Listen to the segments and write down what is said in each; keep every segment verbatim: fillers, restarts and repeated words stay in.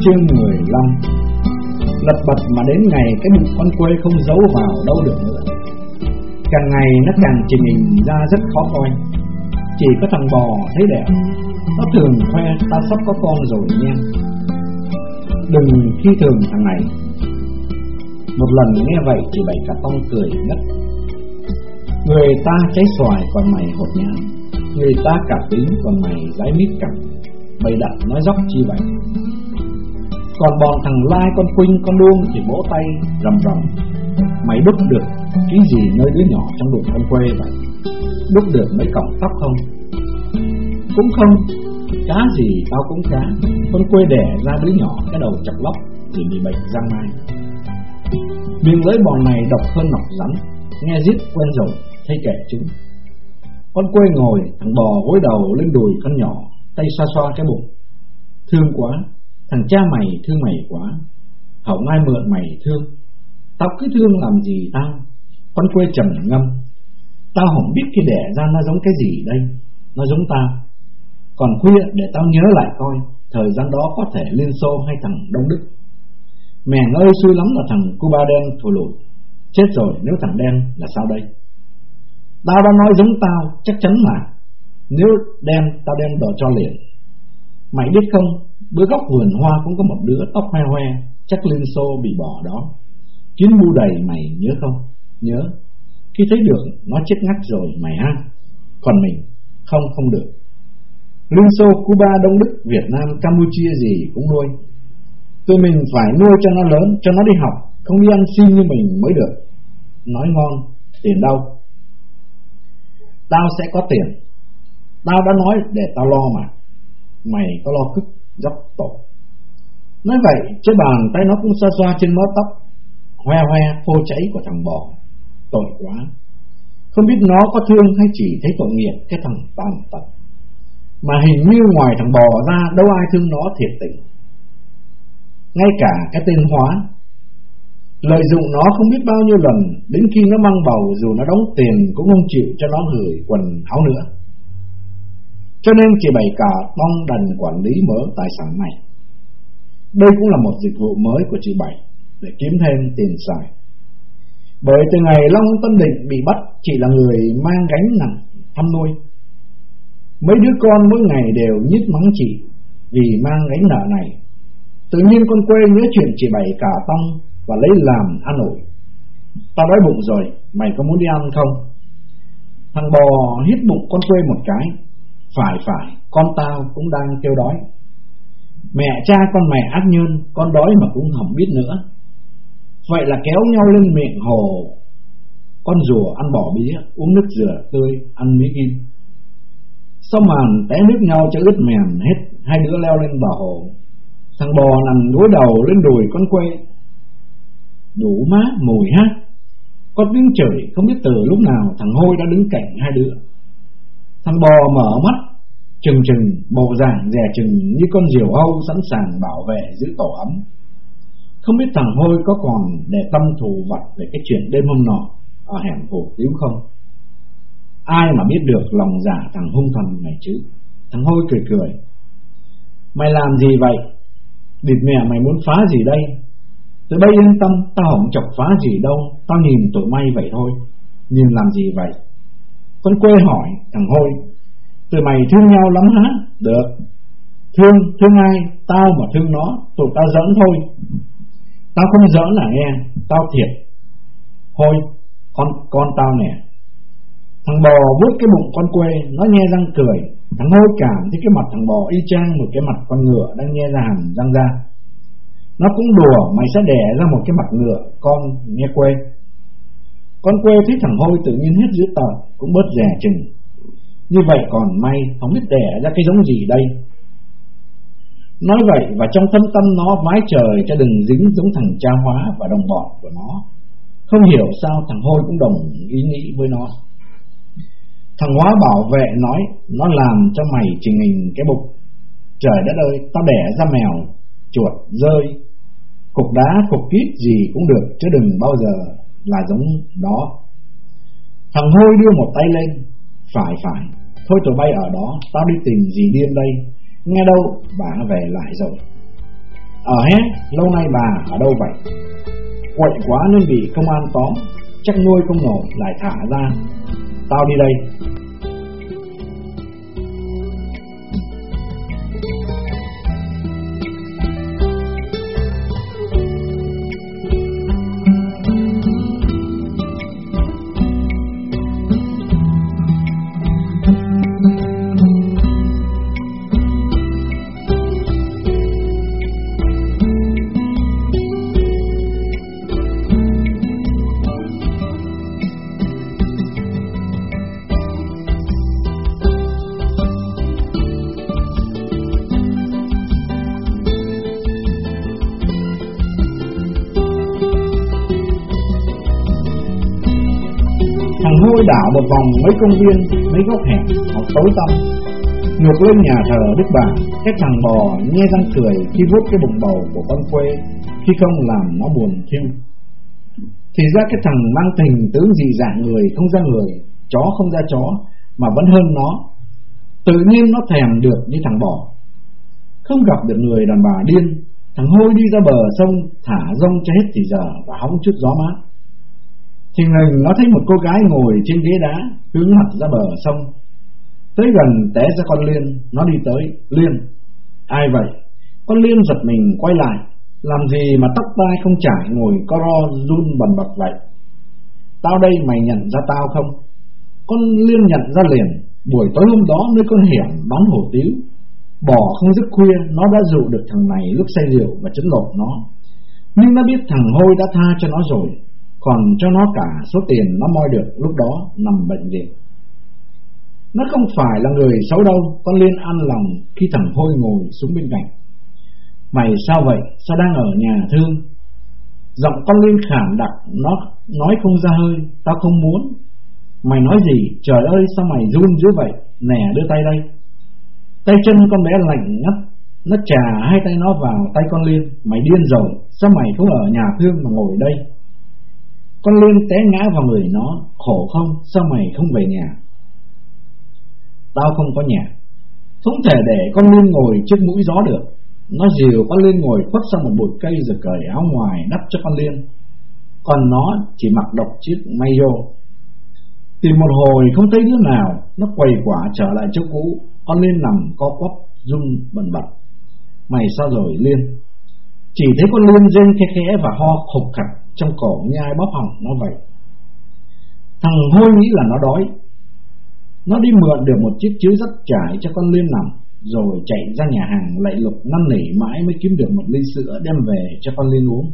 Chương mười lăm. Lật bật mà đến ngày cái bụng con quê không giấu vào đâu được nữa. Càng ngày nó càng trình hình ra rất khó coi. Chỉ có thằng bò thấy đẹp, nó thường khoe ta sắp có con rồi nha. Đừng khi thường thằng này. Một lần nghe vậy thì Bảy Cả Tông cười ngất. Người ta cháy xoài còn mày hột nhám, người ta cả tính còn mày dái mít cặp. Bày đặt nói dốc chi vậy. Còn bọn thằng Lai, con Quynh, con Đuông thì vỗ tay rầm rầm. Mày đúc được cái gì nơi đứa nhỏ trong bụng con quê vậy? Đúc được mấy cọng tóc không? Cũng không. Cá gì tao cũng cá. Con quê đẻ ra đứa nhỏ cái đầu chọc lóc thì bị bệnh răng mai. Miệng lưỡi bọn này độc hơn nọc rắn. Nghe giết quen rồi, thấy kệ chúng. Con quê ngồi, thằng bò gối đầu lên đùi con nhỏ, tay xoa xoa cái bụng. Thương quá, thằng cha mày thương mày quá. Hổng ai mượn mày thương. Tao cứ thương làm gì tao? Con quê trầm ngâm. Tao không biết khi đẻ ra nó giống cái gì đây. Nó giống tao. Còn khuya để tao nhớ lại coi, thời gian đó có thể Liên Xô hay thằng Đông Đức. Mẹ ơi, xui lắm là thằng Cuba đen thù lùi. Chết rồi nếu thằng đen là sao đây? Tao đã nói giống tao, chắc chắn mà. Nếu đen, tao đem đỏ cho liền. Mày biết không, bữa góc vườn hoa cũng có một đứa tóc hoe hoe, chắc Liên Xô bị bỏ đó. Kiến bu đầy mày nhớ không? Nhớ. Khi thấy được, nó chết ngắt rồi mày ha. Còn mình, không không được. Liên Xô, Cuba, Đông Đức, Việt Nam, Campuchia gì cũng nuôi. Tụi mình phải nuôi cho nó lớn, cho nó đi học, không đi ăn xin như mình mới được. Nói ngon, tiền đâu? Tao sẽ có tiền. Tao đã nói để tao lo mà. Mày có lo cứt, dốc tội. Nói vậy, chứ bàn tay nó cũng xoa xoa trên mớ tóc hoe hoe phô cháy của thằng bò. Tội quá. Không biết nó có thương hay chỉ thấy tội nghiệp cái thằng tàn tật. Mà hình như ngoài thằng bò ra đâu ai thương nó thiệt tình. Ngay cả cái tên Hóa, lợi dụng nó không biết bao nhiêu lần. Đến khi nó mang bầu, dù nó đóng tiền cũng không chịu cho nó gửi quần áo nữa. Cho nên chị Bảy Cả Tông đành quản lý mở tài sản này. Đây cũng là một dịch vụ mới của chị Bảy để kiếm thêm tiền xài. Bởi từ ngày Long Tân Định bị bắt, chị là người mang gánh nặng thăm nuôi. Mấy đứa con mỗi ngày đều nhít mắng chị vì mang gánh nợ này. Tự nhiên con quê nhớ chuyện chị Bảy Cả Tông và lấy làm ăn ủi. Tao đói bụng rồi, mày có muốn đi ăn không? Thằng bò hít bụng con quê một cái. Phải phải, con tao cũng đang kêu đói. Mẹ cha con mẹ ác nhơn, con đói mà cũng không biết nữa. Vậy là kéo nhau lên miệng hồ con rùa ăn bò bía, uống nước dừa tươi, ăn mía kim. Sau màn té nước nhau cho ướt mèn hết, hai đứa leo lên bờ hồ. Thằng bò nằm gối đầu lên đùi con quê. Đủ má mùi ha. Có tiếng chửi không biết từ lúc nào thằng Hôi đã đứng cạnh hai đứa. Thằng bò mở mắt trừng trừng, bộ dạng dè chừng như con diều hâu sẵn sàng bảo vệ giữ tổ ấm. Không biết thằng Hôi có còn để tâm thù vật về cái chuyện đêm hôm nọ ở hẻm Hổ Tiếu không? Ai mà biết được lòng dạ thằng hung thần này chứ. Thằng Hôi cười cười. Mày làm gì vậy? Địt mẹ mày muốn phá gì đây? Từ bây yên tâm, tao không chọc phá gì đâu. Tao nhìn tụi may vậy thôi. Nhìn làm gì vậy? Con quê hỏi thằng Hôi. Tụi mày thương nhau lắm hả? Được. Thương, thương ai? Tao mà thương nó, tụi tao giỡn thôi. Tao không giỡn à nghe, tao thiệt. Hôi, con, con tao nè. Thằng bò vuốt cái bụng con quê, nó nhe răng cười. Thằng Hôi cảm thấy cái mặt thằng bò y chang một cái mặt con ngựa đang nhe ra hàm răng ra. Nó cũng đùa mày sẽ đẻ ra một cái mặt ngựa, con nghe quê. Con quê thấy thằng Hôi tự nhiên hết dữ tợn, cũng bớt dè chừng. Như vậy còn may, không biết đẻ ra cái giống gì đây. Nói vậy và trong thâm tâm nó vái trời cho đừng dính giống thằng cha Hóa và đồng bọn của nó. Không hiểu sao thằng Hôi cũng đồng ý nghĩ với nó. Thằng Hóa bảo vệ nói, nó làm cho mày trình hình cái bụng. Trời đất ơi, tao đẻ ra mèo, chuột, rơi, cục đá, cục kít gì cũng được, chứ đừng bao giờ là giống đó. Thằng Hôi đưa một tay lên. Phải phải, thôi tụi bay ở đó, tao đi tìm dì Điên đây. Nghe đâu bà về lại rồi. Ở hé, lâu nay bà ở đâu vậy? Quậy quá nên bị công an tóm, chắc nuôi không nổi lại thả ra. Tao đi đây. Thằng Hôi đảo một vòng mấy công viên, mấy góc hẻm hoặc tối tăm, ngược lên nhà thờ Đức Bà. Cái thằng bò nhe răng cười khi vuốt cái bụng bầu của con quê, khi không làm nó buồn thiêu. Thì ra cái thằng mang tình tướng dị dạng, người không ra người, chó không ra chó, mà vẫn hơn nó. Tự nhiên nó thèm được như thằng bò. Không gặp được người đàn bà điên, thằng Hôi đi ra bờ sông thả rông cho hết thì giờ và hóng chút gió mát. Thì ngừng nó thấy một cô gái ngồi trên ghế đá, hướng mặt ra bờ sông. Tới gần té ra con Liên, nó đi tới. Liên, ai vậy? Con Liên giật mình quay lại. Làm gì mà tóc tai không chải, ngồi co ro run bần bật vậy? Tao đây, mày nhận ra tao không? Con Liên nhận ra liền. Buổi tối hôm đó nơi con hẻm bán hủ tiếu, bỏ không dứt khuya, nó đã dụ được thằng này lúc say rượu và trấn lột nó. Nhưng nó biết thằng Hôi đã tha cho nó rồi, còn cho nó cả số tiền nó moi được lúc đó nằm bệnh viện. Nó không phải là người xấu đâu. Con Liên an lòng khi thằng Hôi ngồi xuống bên cạnh. Mày sao vậy? Sao đang ở nhà thương? Giọng con Liên khản đặc, nó nói không ra hơi. Tao không muốn. Mày nói gì? Trời ơi, sao mày run dữ vậy? Nè, đưa tay đây. Tay chân con bé lạnh ngắt. Nó chà hai tay nó vào tay con Liên. Mày điên rồi, sao mày không ở nhà thương mà ngồi đây? Con Liên té ngã vào người nó. Khổ không? Sao mày không về nhà? Tao không có nhà. Không thể để con Liên ngồi trước mũi gió được. Nó dìu con Liên ngồi khuất sang một bụi cây rồi cởi áo ngoài đắp cho con Liên. Còn nó chỉ mặc độc chiếc mayo. Tìm một hồi không thấy đứa nào, nó quầy quả trở lại chỗ cũ. Con Liên nằm co quắp run bần bật. Mày sao rồi Liên? Chỉ thấy con Liên rên khe khẽ và ho khục khặc trong cổ như ai bóp họng nó vậy. Thằng Hôi nghĩ là nó đói. Nó đi mượn được một chiếc chiếu dắt trải cho con Liên nằm, rồi chạy ra nhà hàng lạy lục năn nỉ mãi mới kiếm được một ly sữa đem về cho con Liên uống.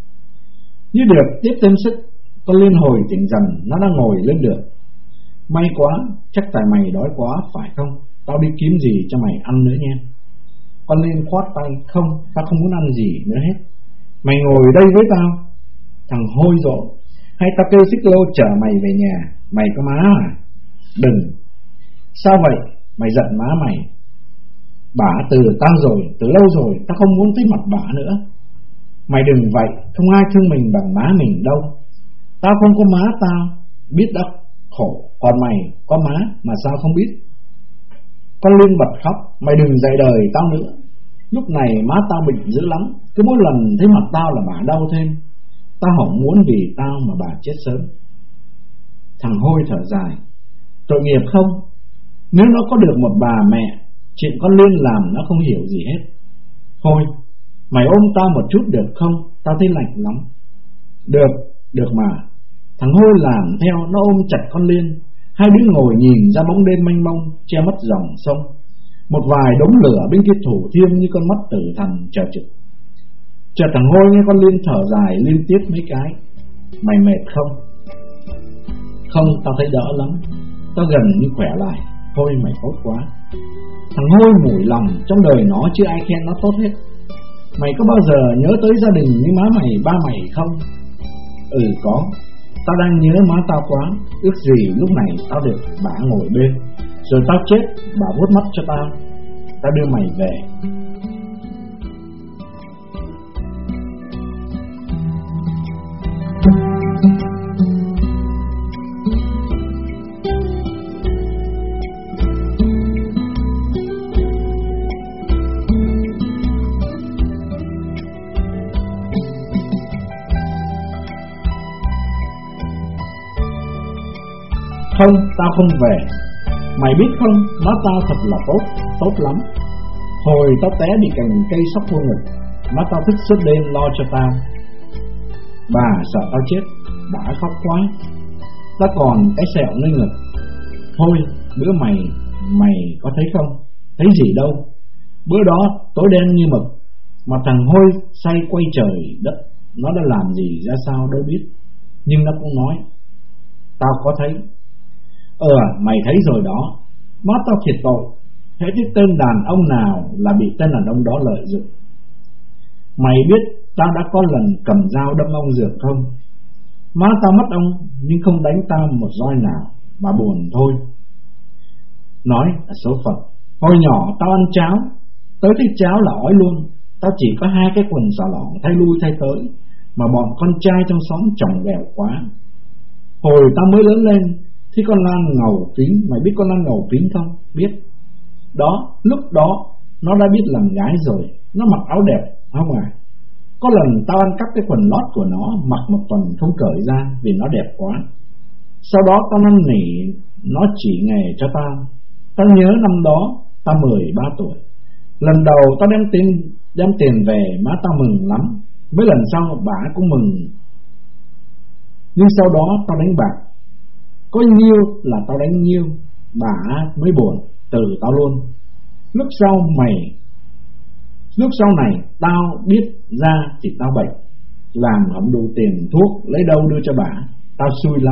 Như được tiếp thêm sức, con Liên hồi tỉnh dần. Nó đã ngồi lên được. May quá, chắc tại mày đói quá phải không? Tao đi kiếm gì cho mày ăn nữa nha. Con Liên khoát tay. Không, tao không muốn ăn gì nữa hết. Mày ngồi đây với tao. Thằng Hôi rộ. Hay tao kêu xích lô chở mày về nhà? Mày có má à? Đừng. Sao vậy? Mày giận má mày? Bả từ tao rồi, từ lâu rồi. Tao không muốn thấy mặt bả nữa. Mày đừng vậy. Không ai thương mình bằng má mình đâu. Tao không có má tao. Biết đó, khổ. Còn mày có má mà sao không biết? Con Liên bật khóc. Mày đừng dạy đời tao nữa. Lúc này má tao bệnh dữ lắm. Cứ mỗi lần thấy mặt tao là bà đau thêm. Tao không muốn vì tao mà bà chết sớm. Thằng Hôi thở dài. Tội nghiệp không? Nếu nó có được một bà mẹ, chuyện con Liên làm nó không hiểu gì hết. Thôi, mày ôm tao một chút được không? Tao thấy lạnh lắm. Được, được mà. Thằng Hôi làm theo. Nó ôm chặt con Liên. Hai đứa ngồi nhìn ra bóng đêm mênh mông che mất dòng sông. Một vài đống lửa bên kia thủ thiêm như con mắt tử thần chờ trực. Chợt thằng Hôi nghe con Liên thở dài liên tiếp mấy cái. Mày mệt không? Không, tao thấy đỡ lắm. Tao gần như khỏe lại. Thôi mày tốt quá. Thằng Hôi mủi lòng. Trong đời nó chưa ai khen nó tốt hết. Mày có bao giờ nhớ tới gia đình như má mày, ba mày không? Ừ có. Tao đang nhớ má tao quá. Ước gì lúc này tao được bà ngồi bên, rồi tao chết bà vuốt mắt cho tao. Tao đưa mày về. Không, tao không về. Mày biết không, má tao thật là tốt, tốt lắm. Hồi tao té bị cành cây sóc vô ngực, má tao thức suốt đêm lo cho tao. Bà sợ tao chết, đã khóc quá. Tao còn cái sẹo nơi ngực. Thôi, bữa mày, mày có thấy không? Thấy gì đâu. Bữa đó tối đen như mực, mà thằng Hôi say quay trời đất. Nó đã làm gì ra sao đâu biết, nhưng nó cũng nói tao có thấy. Ờ mày thấy rồi đó. Má tao thiệt tội. Thế cái tên đàn ông nào là bị tên đàn ông đó lợi dụng. Mày biết tao đã có lần cầm dao đâm ông Dược không? Má tao mất ông nhưng không đánh tao một roi nào. Bà buồn thôi. Nói là số phận. Hồi nhỏ tao ăn cháo, tới thấy cháo là ói luôn. Tao chỉ có hai cái quần xà lỏng thay lui thay tới, mà bọn con trai trong xóm chồng ghẹo quá. Hồi tao mới lớn lên thì con Lan ngầu kín. Mày biết con Lan ngầu kín không? Biết. Đó, lúc đó nó đã biết làm gái rồi. Nó mặc áo đẹp, không à? Có lần tao ăn cắp cái quần lót của nó, mặc một phần không cởi ra vì nó đẹp quá. Sau đó tao năn nỉ nó chỉ nghề cho tao. Tao nhớ năm đó tao mười ba tuổi. Lần đầu tao đem tiền, đem tiền về, má tao mừng lắm. Mấy lần sau bà cũng mừng. Nhưng sau đó tao đánh bạc, có nhiêu là tao đánh nhiêu. Bà mới buồn, từ tao luôn. Lúc sau mày Lúc sau này tao biết ra thì tao bệnh, làm không đủ tiền thuốc, lấy đâu đưa cho bà. Tao xui lắm.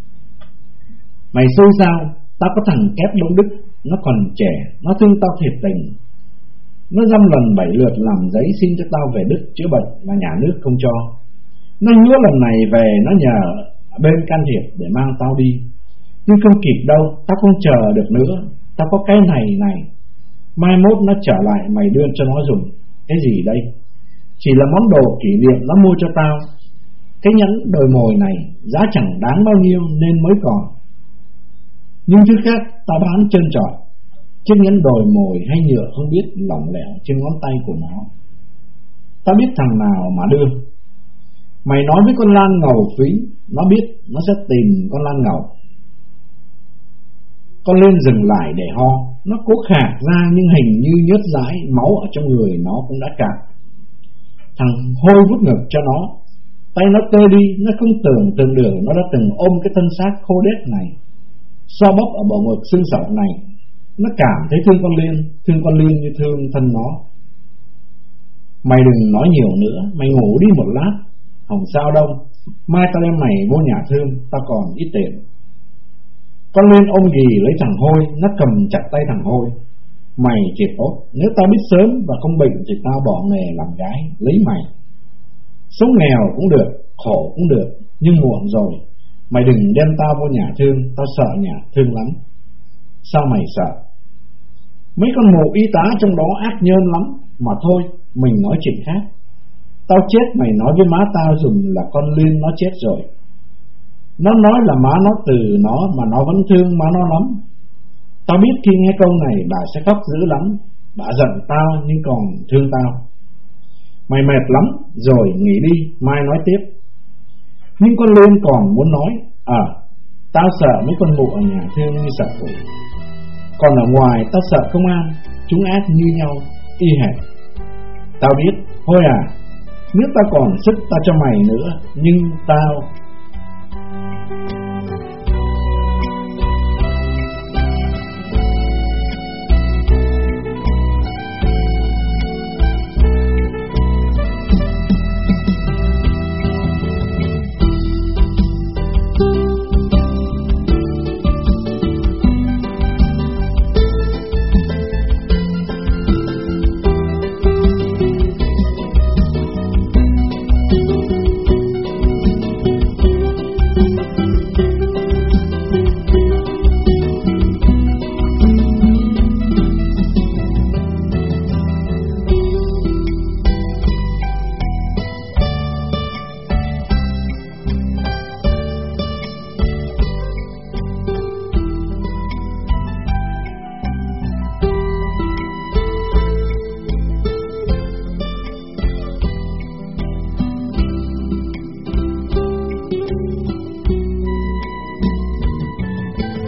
Mày xui sao? Tao có thằng Kép Đông Đức, nó còn trẻ, nó thương tao thiệt tình. Nó dăm lần bảy lượt làm giấy xin cho tao về Đức chữa bệnh mà nhà nước không cho. Nó hứa lần này về nó nhờ bên can thiệp để mang tao đi, nhưng không kịp đâu. Tao không chờ được nữa. Tao có cái này này, mai mốt nó trở lại mày đưa cho nó dùng. Cái gì đây? Chỉ là món đồ kỷ niệm nó mua cho tao. Cái nhẫn đồi mồi này giá chẳng đáng bao nhiêu nên mới còn. Nhưng thứ khác tao bán trơn trọi. Chiếc nhẫn đồi mồi hay nhựa không biết lỏng lẻo trên ngón tay của nó. Tao biết thằng nào mà đưa. Mày nói với con Lan ngầu phí, nó biết nó sẽ tìm con Lan ngầu. Con lên dừng lại để ho. Nó cố khạc ra nhưng hình như nhớt dãi, máu ở trong người nó cũng đã cạn. Thằng Hôi vút ngực cho nó. Tay nó tê đi. Nó không tưởng tượng được nó đã từng ôm cái thân xác khô đét này, so bóp ở bộ ngực xương sẩu này. Nó cảm thấy thương con Liên, thương con Liên như thương thân nó. Mày đừng nói nhiều nữa, mày ngủ đi một lát. Không sao đâu, mai tao đem mày vô nhà thương, tao còn ít tiền. Con Liên ôm ghì lấy thằng Hôi. Nó cầm chặt tay thằng Hôi. Mày thiệt tốt. Nếu tao biết sớm và không bệnh thì tao bỏ nghề làm gái lấy mày. Sống nghèo cũng được, khổ cũng được, nhưng muộn rồi. Mày đừng đem tao vô nhà thương. Tao sợ nhà thương lắm. Sao mày sợ? Mấy con mụ y tá trong đó ác nhơn lắm. Mà thôi, mình nói chuyện khác. Tao chết mày nói với má tao dùng là con Liên nó chết rồi. Nó nói là má nó từ nó mà nó vẫn thương má nó lắm. Tao biết khi nghe câu này bà sẽ khóc dữ lắm. Bà giận tao nhưng còn thương tao. Mày mệt lắm rồi, nghỉ đi, mai nói tiếp. Nhưng con Liên còn muốn nói. À, tao sợ mấy con mụ ở nhà thương như sợ quỷ. Còn ở ngoài tao sợ công an. Chúng ác như nhau, y hệt. Tao biết, thôi à, nếu tao còn sức tao cho mày nữa. Nhưng tao